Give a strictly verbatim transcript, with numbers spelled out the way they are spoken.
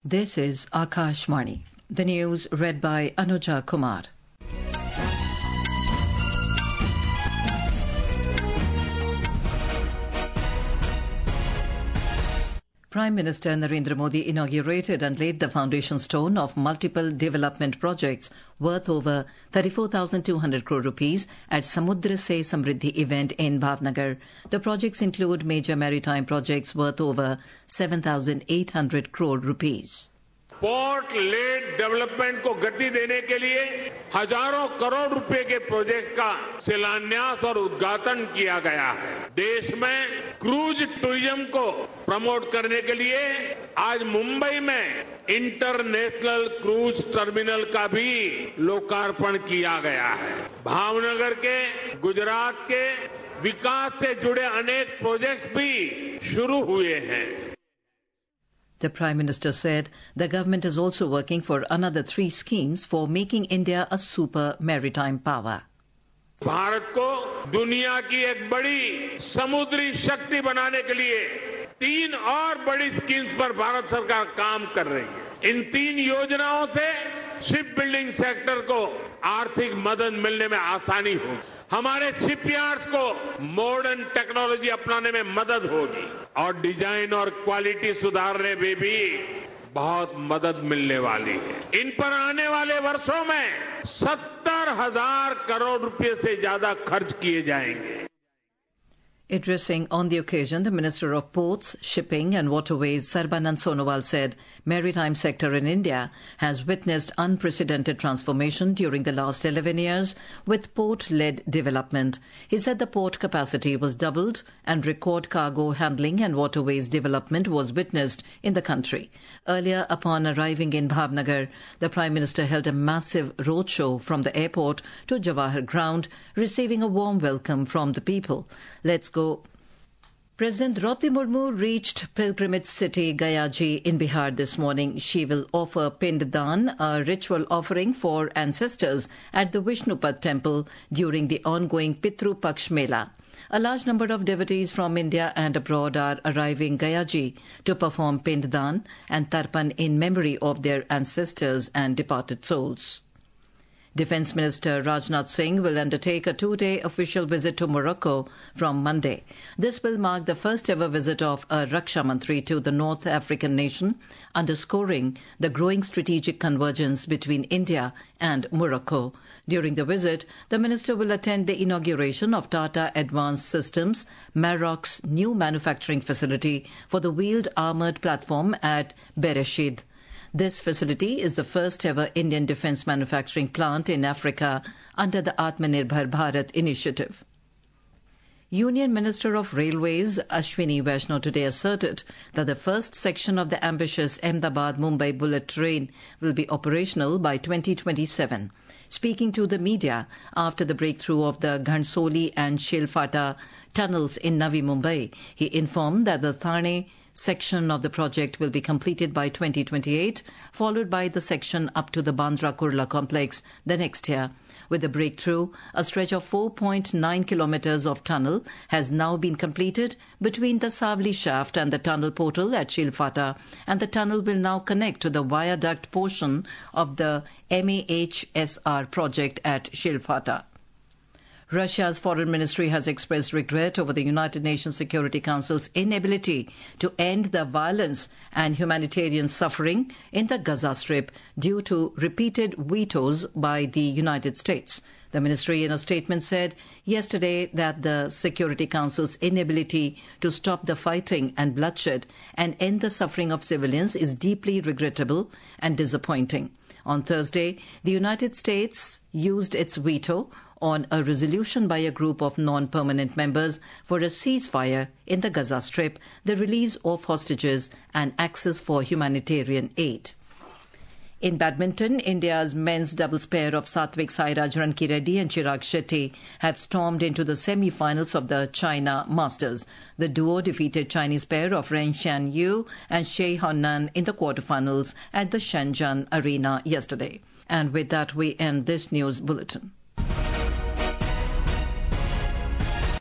This is Akashvani. The news read by Anuja Kumar. Prime Minister Narendra Modi inaugurated and laid the foundation stone of multiple development projects worth over thirty-four thousand two hundred crore rupees at Samudra Se Samriddhi event in Bhavnagar. The projects include major maritime projects worth over seven thousand eight hundred crore rupees. Port led development को गति देने के लिए हजारों करोड़ रुपए के project का शिलान्यास और उद्घाटन किया गया है। देश में क्रूज टूरिज्म को प्रमोट करने के लिए आज मुंबई में इंटरनेशनल क्रूज टर्मिनल का भी लोकार्पण किया गया है। भावनगर के, गुजरात के विकास से जुड़े अनेक प्रोजेक्ट्स भी शुरू हुए हैं। The Prime Minister said the government is also working for another three schemes for making India a super maritime power. Bharat को दुनिया की एक बड़ी समुद्री शक्ति बनाने के लिए तीन और बड़ी स्कीम्स पर भारत सरकार काम कर रही है। इन तीन योजनाओं से शिप बिल्डिंग सेक्टर को आर्थिक मदद मिलने में आसानी होगी, हमारे शिपयार्ड्स को मॉडर्न टेक्नोलॉजी अपनाने में मदद होगी और डिजाइन और क्वालिटी सुधारने में भी बहुत मदद मिलने वाली है। इन पर आने वाले वर्षों में सत्तर हजार करोड़ रुपए से ज्यादा खर्च किए जाएंगे। Addressing on the occasion, the Minister of Ports, Shipping and Waterways, Sarbanand Sonowal, said maritime sector in India has witnessed unprecedented transformation during the last eleven years with port-led development. He said the port capacity was doubled and record cargo handling and waterways development was witnessed in the country. Earlier, upon arriving in Bhavnagar, the Prime Minister held a massive roadshow from the airport to Jawahar Ground, receiving a warm welcome from the people. Let's go. President Draupadi Murmu reached pilgrimage city Gayaji in Bihar this morning. She will offer Pinddan, a ritual offering for ancestors at the Vishnupad temple during the ongoing Pitru Paksh Mela. A large number of devotees from India and abroad are arriving Gayaji to perform Pinddan and Tarpan in memory of their ancestors and departed souls. Defence Minister Rajnath Singh will undertake a two-day official visit to Morocco from Monday. This will mark the first-ever visit of a Raksha Mantri to the North African nation, underscoring the growing strategic convergence between India and Morocco. During the visit, the minister will attend the inauguration of Tata Advanced Systems, Maroc's new manufacturing facility for the wheeled armoured platform at Bereshid. This facility is the first ever Indian defence manufacturing plant in Africa under the Atmanirbhar Bharat initiative. Union Minister of Railways Ashwini Vaishnaw today asserted that the first section of the ambitious Ahmedabad-Mumbai bullet train will be operational by twenty twenty-seven. Speaking to the media after the breakthrough of the Ghansoli and Shelfata tunnels in Navi Mumbai, he informed that the Thane section of the project will be completed by twenty twenty-eight, followed by the section up to the Bandra Kurla complex the next year. With the breakthrough, a stretch of four point nine kilometres of tunnel has now been completed between the Savli shaft and the tunnel portal at Shilfata, and the tunnel will now connect to the viaduct portion of the M A H S R project at Shilfata. Russia's foreign ministry has expressed regret over the United Nations Security Council's inability to end the violence and humanitarian suffering in the Gaza Strip due to repeated vetoes by the United States. The ministry in a statement said yesterday that the Security Council's inability to stop the fighting and bloodshed and end the suffering of civilians is deeply regrettable and disappointing. On Thursday, the United States used its veto on a resolution by a group of non-permanent members for a ceasefire in the Gaza Strip, the release of hostages and access for humanitarian aid. In badminton, India's men's doubles pair of Satvik Sairaj Rankireddy and Chirag Shetty have stormed into the semi-finals of the China Masters. The duo defeated Chinese pair of Ren Xianyu and Shei Haonan in the quarterfinals at the Shenzhen Arena yesterday. And with that, we end this news bulletin.